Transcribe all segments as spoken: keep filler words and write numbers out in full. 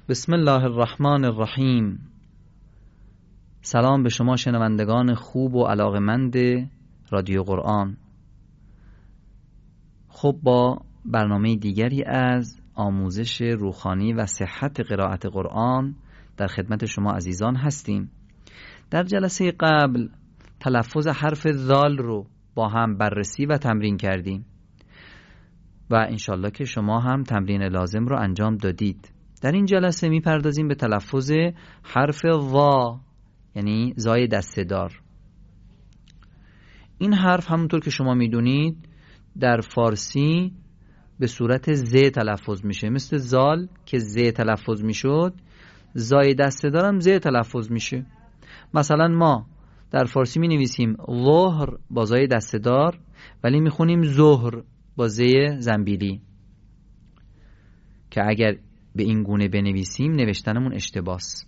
بسم الله الرحمن الرحیم. سلام به شما شنوندگان خوب و علاقمند رادیو قرآن. خب با برنامه دیگری از آموزش روحانی و صحت قرائت قرآن در خدمت شما عزیزان هستیم. در جلسه قبل تلفظ حرف ذال رو با هم بررسی و تمرین کردیم و انشالله که شما هم تمرین لازم رو انجام دادید. در این جلسه میپردازیم به تلفظ حرف وا، یعنی زای دسته‌دار. این حرف همونطور که شما میدونید در فارسی به صورت ز تلفظ میشه، مثل زال که ز تلفظ میشد، زای دسته‌دار هم ز تلفظ میشه. مثلا ما در فارسی می نویسیم ظهر با زای دسته‌دار ولی میخونیم ظهر با ز زنبیلی که اگر به این گونه بنویسیم نوشتنمون اشتباس.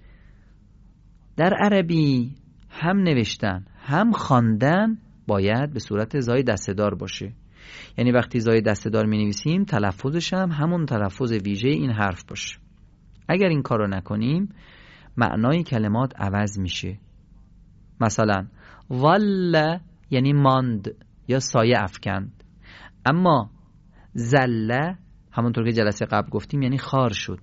در عربی هم نوشتن هم خواندن باید به صورت زای دسته‌دار باشه، یعنی وقتی زای دسته‌دار می نویسیم تلفظش هم همون تلفظ ویژه این حرف باشه. اگر این کارو نکنیم معنای کلمات عوض میشه. مثلا ظل یعنی ماند یا سایه افکند، اما زل همونطور که جلسه قبل گفتیم یعنی خار شد.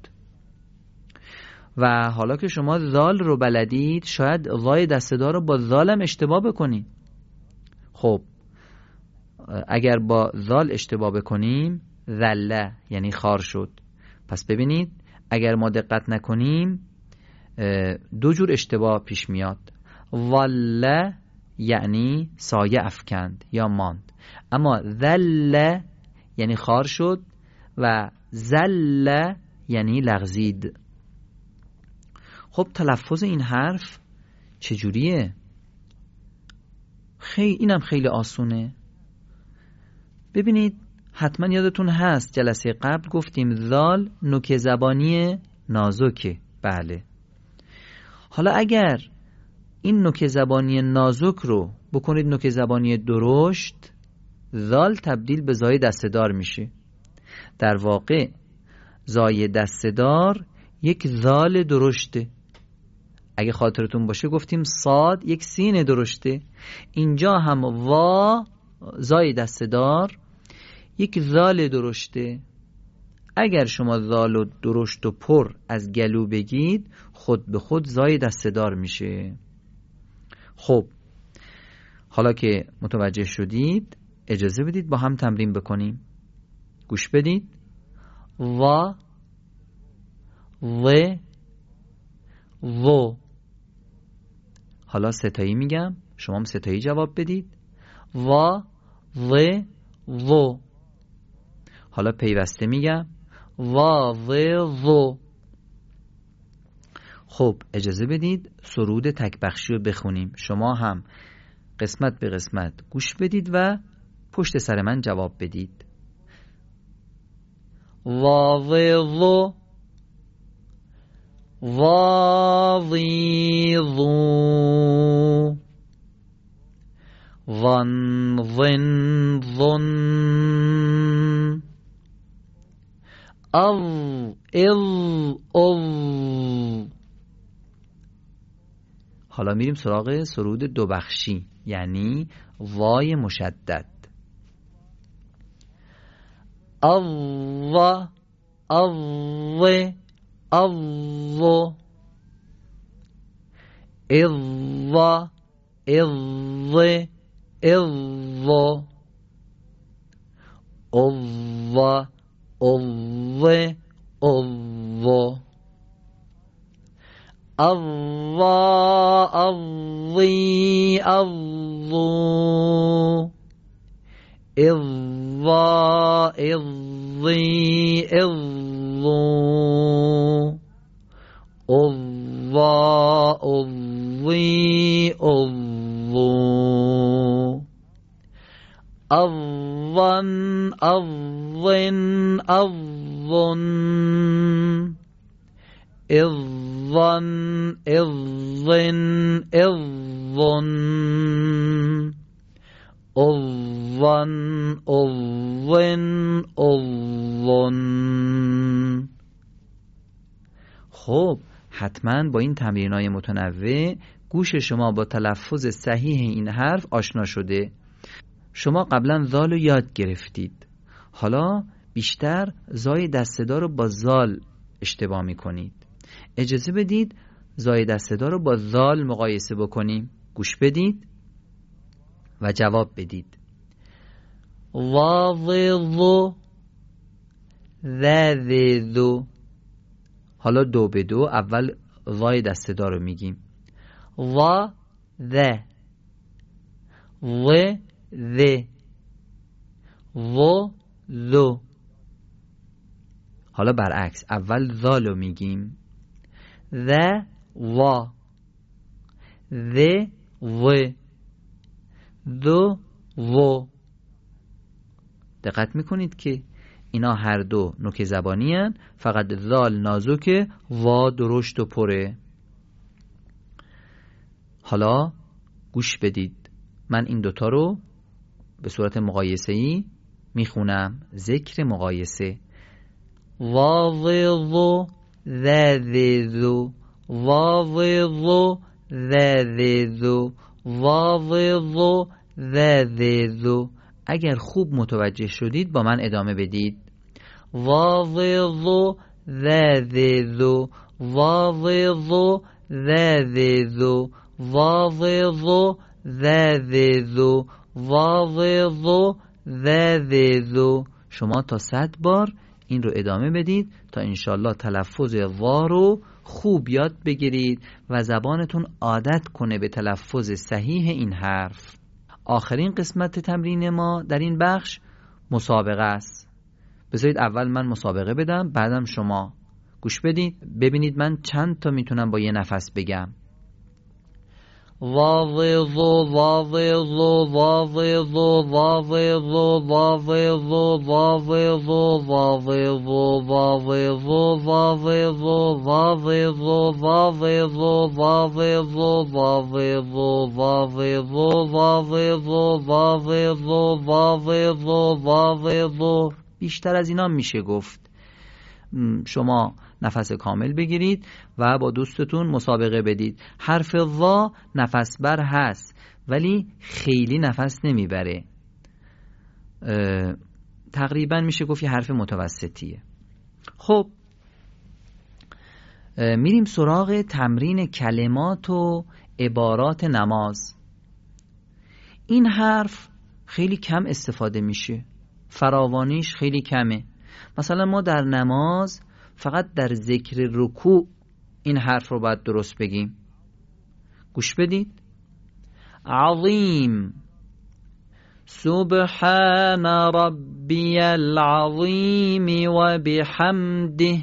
و حالا که شما ذال رو بلدید شاید ظای دسته‌دار رو با ذالم اشتباه بکنید. خب اگر با ذال اشتباه بکنیم ذله یعنی خار شد. پس ببینید اگر ما دقت نکنیم دو جور اشتباه پیش میاد. ظل یعنی سایه افکند یا ماند، اما ذل یعنی خار شد و زل یعنی لغزید. خب تلفظ این حرف چجوریه؟ خیلی اینم خیلی آسونه. ببینید حتما یادتون هست جلسه قبل گفتیم ذال نوک زبانی نازکه. بله، حالا اگر این نوک زبانی نازک رو بکنید نوک زبانی درشت، ذال تبدیل به زای دسته‌دار میشه. در واقع زای دسته‌دار یک ذال درشته. اگه خاطرتون باشه گفتیم صاد یک سین درشته، اینجا هم وا زای دسته‌دار یک ذال درشته. اگر شما ذال و درشت و پر از گلو بگید خود به خود زای دسته‌دار میشه. خب حالا که متوجه شدید اجازه بدید با هم تمرین بکنیم. گوش بدید. و و و حالا ستایی میگم، شما هم ستایی جواب بدید. و و و حالا پیوسته میگم. و و و خب اجازه بدید سرود تکبخشی رو بخونیم. شما هم قسمت به قسمت گوش بدید و پشت سر من جواب بدید. واظظ واظظ ظن ظن ظن اظ اظ اظ. حالا میریم سراغ سرود دو بخشی، یعنی وای مشدد. الله الله الله الله الله الله الله الله الله الله الله الله الله الله الله الله الله الله الظن الظن الظن الظن الظن الظن الظن الظن الظن خب حتما با این تمرینای متنوع گوش شما با تلفظ صحیح این حرف آشنا شده. شما قبلا زال رو یاد گرفتید، حالا بیشتر زای دسته‌دار رو با زال اشتباه میکنید. اجازه بدید زای دسته‌دار رو با زال مقایسه بکنیم. گوش بدید و جواب بدید. واضو ذذو. حالا دو به دو اول زای دسته‌دار رو میگیم. و ذ و ذ و ذو. حالا برعکس اول ذال رو میگیم. ذ و ذ و ذو و. دقت میکنید که اینا هر دو نوک زبانی هن، فقط ذال نازکه، وا درشت و پره. حالا گوش بدید، من این دوتا رو به صورت مقایسه‌ای میخونم. ذکر مقایسه. واضو ذذو واضو ذذو واضو ذذو. اگر خوب متوجه شدید با من ادامه بدید. واضو ذذو واضو ذذو واضو ذذو واضو ذذو. شما تا صد بار این رو ادامه بدید تا انشالله تلفظ وا رو خوب یاد بگیرید و زبانتون عادت کنه به تلفظ صحیح این حرف. آخرین قسمت تمرین ما در این بخش مسابقه است. بذارید اول من مسابقه بدم، بعدم شما. گوش بدید ببینید من چند تا میتونم با یه نفس بگم. واضو واضو واضو واضو واضو واضو واضو واضو واضو واضو واضو واضو واضو واضو واضو واضو واضو. بیشتر از اینا میشه گفت. شما نفس کامل بگیرید و با دوستتون مسابقه بدید. حرف وا نفس بر هست ولی خیلی نفس نمیبره. تقریبا میشه گفت یه حرف متوسطیه. خب میریم سراغ تمرین کلمات و عبارات نماز. این حرف خیلی کم استفاده میشه، فراوانیش خیلی کمه. مثلا ما در نماز فقط در ذکر رکوع این حرف رو باید درست بگیم. گوش بدید. عظیم سبحان ربی العظیم و بحمده.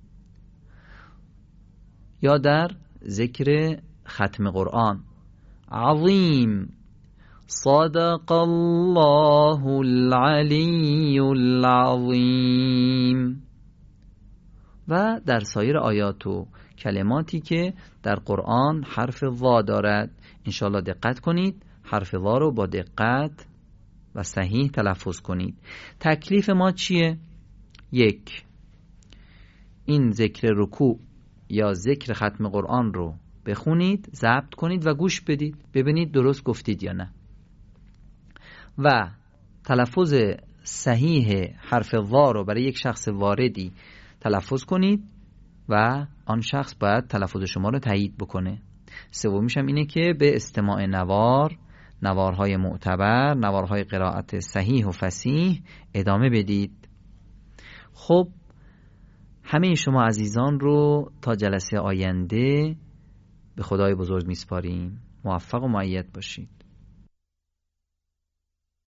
یا در ذکر ختم قرآن عظیم صدق الله العلی العظیم. و در سایر آیات و کلماتی که در قرآن حرف وا دارد انشاءالله دقت کنید، حرف وا رو با دقت و صحیح تلفظ کنید. تکلیف ما چیه؟ یک، این ذکر رکوع یا ذکر ختم قرآن رو بخونید، ضبط کنید و گوش بدید ببینید درست گفتید یا نه. و تلفظ صحیح حرف وا رو برای یک شخص واردی تلفظ کنید و آن شخص باید تلفظ شما رو تایید بکنه. سومیش هم اینه که به استماع نوار، نوارهای معتبر، نوارهای قرائت صحیح و فصیح ادامه بدید. خب همه شما عزیزان رو تا جلسه آینده به خدای بزرگ میسپاریم. موفق و مؤید باشید.